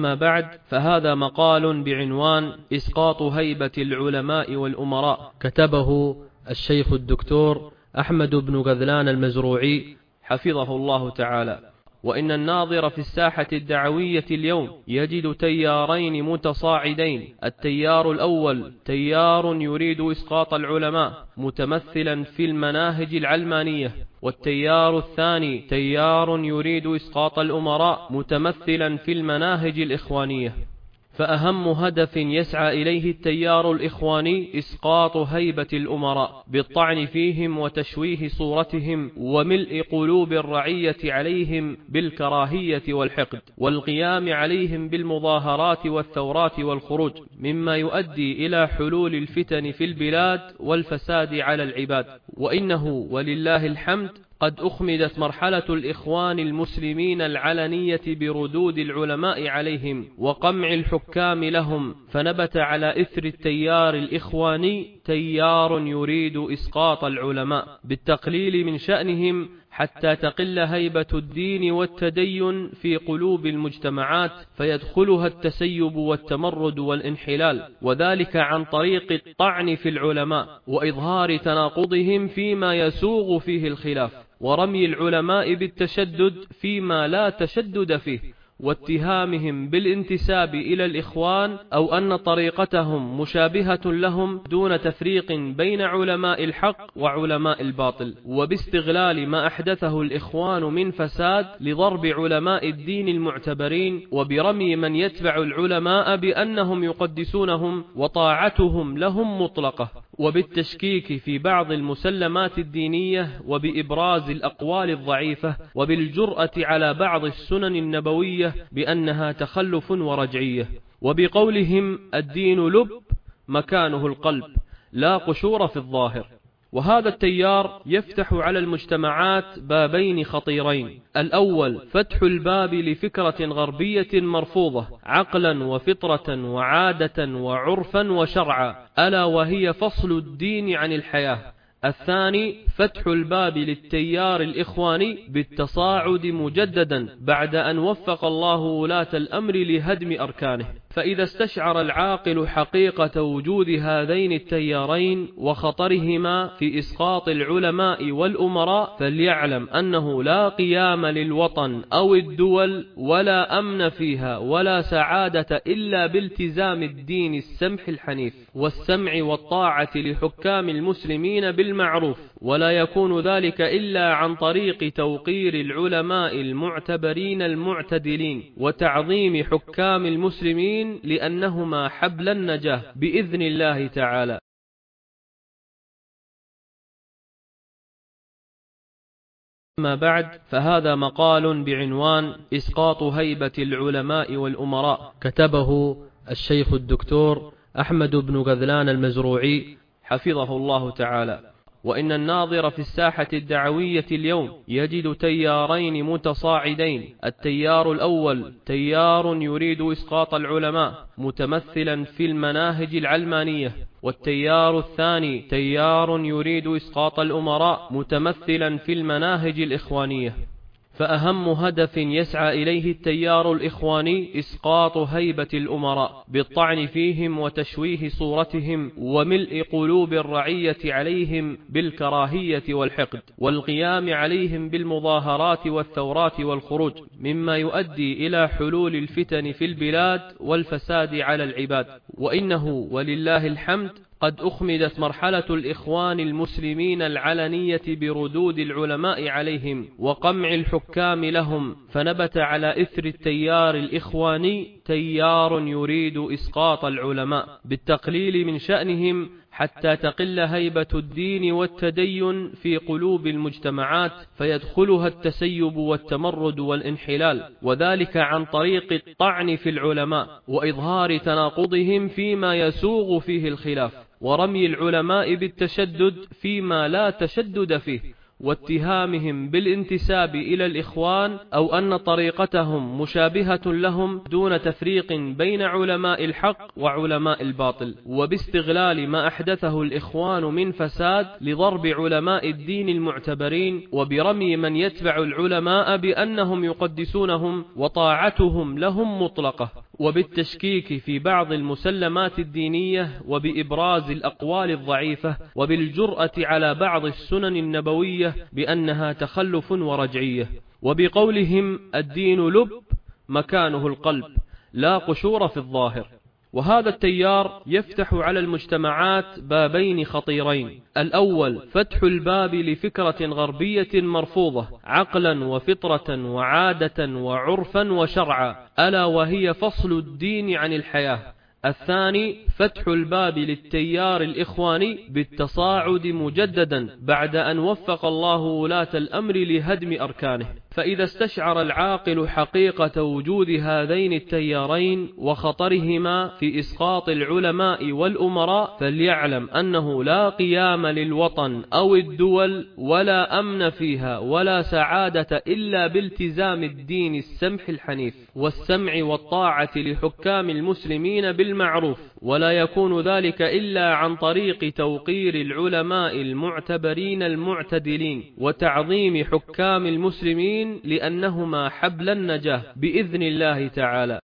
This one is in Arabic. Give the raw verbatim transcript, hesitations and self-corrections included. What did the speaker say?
أما بعد، فهذا مقال بعنوان إسقاط هيبة العلماء والأمراء، كتبه الشيخ الدكتور أحمد بن غذلان المزروعي حفظه الله تعالى. وإن الناظر في الساحة الدعوية اليوم يجد تيارين متصاعدين. التيار الأول تيار يريد إسقاط العلماء متمثلا في المناهج العلمانية، والتيار الثاني تيار يريد إسقاط الأمراء متمثلا في المناهج الإخوانية. فأهم هدف يسعى إليه التيار الإخواني إسقاط هيبة الأمراء بالطعن فيهم وتشويه صورتهم وملء قلوب الرعية عليهم بالكراهية والحقد، والقيام عليهم بالمظاهرات والثورات والخروج، مما يؤدي إلى حلول الفتن في البلاد والفساد على العباد. وإنه ولله الحمد قد أخمدت مرحلة الإخوان المسلمين العلنية بردود العلماء عليهم وقمع الحكام لهم، فنبت على إثر التيار الإخواني تيار يريد إسقاط العلماء بالتقليل من شأنهم حتى تقل هيبة الدين والتدين في قلوب المجتمعات، فيدخلها التسيب والتمرد والانحلال، وذلك عن طريق الطعن في العلماء وإظهار تناقضهم فيما يسوغ فيه الخلاف، ورمي العلماء بالتشدد فيما لا تشدد فيه، واتهامهم بالانتساب إلى الإخوان أو أن طريقتهم مشابهة لهم دون تفريق بين علماء الحق وعلماء الباطل، وباستغلال ما أحدثه الإخوان من فساد لضرب علماء الدين المعتبرين، وبرمي من يتبع العلماء بأنهم يقدسونهم وطاعتهم لهم مطلقة، وبالتشكيك في بعض المسلمات الدينية، وبإبراز الأقوال الضعيفة، وبالجرأة على بعض السنن النبوية بأنها تخلف ورجعية، وبقولهم الدين لب مكانه القلب لا قشور في الظاهر. وهذا التيار يفتح على المجتمعات بابين خطيرين: الأول فتح الباب لفكرة غربية مرفوضة عقلا وفطرة وعادة وعرفا وشرعا، ألا وهي فصل الدين عن الحياة. الثاني فتح الباب للتيار الإخواني بالتصاعد مجددا بعد أن وفق الله ولاة الأمر لهدم أركانه. فإذا استشعر العاقل حقيقة وجود هذين التيارين وخطرهما في إسقاط العلماء والأمراء، فليعلم أنه لا قيام للوطن أو الدول ولا أمن فيها ولا سعادة إلا بالتزام الدين السمح الحنيف والسمع والطاعة لحكام المسلمين بالمعروف، ولا يكون ذلك إلا عن طريق توقير العلماء المعتبرين المعتدلين وتعظيم حكام المسلمين لأنهما حبل النجاة بإذن الله تعالى. أما بعد، فهذا مقال بعنوان إسقاط هيبة العلماء والأمراء، كتبه الشيخ الدكتور أحمد بن غذلان المزروعي حفظه الله تعالى. وإن الناظر في الساحة الدعوية اليوم يجد تيارين متصاعدين. التيار الأول تيار يريد إسقاط العلماء متمثلا في المناهج العلمانية، والتيار الثاني تيار يريد إسقاط الأمراء متمثلا في المناهج الإخوانية. فأهم هدف يسعى إليه التيار الإخواني إسقاط هيبة الأمراء بالطعن فيهم وتشويه صورتهم وملء قلوب الرعية عليهم بالكراهية والحقد، والقيام عليهم بالمظاهرات والثورات والخروج، مما يؤدي إلى حلول الفتن في البلاد والفساد على العباد. وإنه ولله الحمد قد أخمدت مرحلة الإخوان المسلمين العلنية بردود العلماء عليهم وقمع الحكام لهم، فنبت على إثر التيار الإخواني تيار يريد إسقاط العلماء بالتقليل من شأنهم حتى تقل هيبة الدين والتدين في قلوب المجتمعات، فيدخلها التسيب والتمرد والانحلال، وذلك عن طريق الطعن في العلماء وإظهار تناقضهم فيما يسوغ فيه الخلاف، ورمي العلماء بالتشدد فيما لا تشدد فيه، واتهامهم بالانتساب إلى الإخوان أو أن طريقتهم مشابهة لهم دون تفريق بين علماء الحق وعلماء الباطل، وباستغلال ما أحدثه الإخوان من فساد لضرب علماء الدين المعتبرين، وبرمي من يتبع العلماء بأنهم يقدسونهم وطاعتهم لهم مطلقة، وبالتشكيك في بعض المسلمات الدينية، وبإبراز الأقوال الضعيفة، وبالجرأة على بعض السنن النبوية بأنها تخلف ورجعية، وبقولهم الدين لب مكانه القلب لا قشور في الظاهر. وهذا التيار يفتح على المجتمعات بابين خطيرين: الأول فتح الباب لفكرة غربية مرفوضة عقلا وفطرة وعادة وعرفا وشرعا، ألا وهي فصل الدين عن الحياة. الثاني فتح الباب للتيار الإخواني بالتصاعد مجددا بعد أن وفق الله ولاة الأمر لهدم أركانه. فإذا استشعر العاقل حقيقة وجود هذين التيارين وخطرهما في إسقاط العلماء والأمراء، فليعلم أنه لا قيام للوطن أو الدول ولا أمن فيها ولا سعادة إلا بالتزام الدين السمح الحنيف والسمع والطاعة لحكام المسلمين بالمعروف، ولا يكون ذلك إلا عن طريق توقير العلماء المعتبرين المعتدلين وتعظيم حكام المسلمين، لأنهما حبل النجاة بإذن الله تعالى.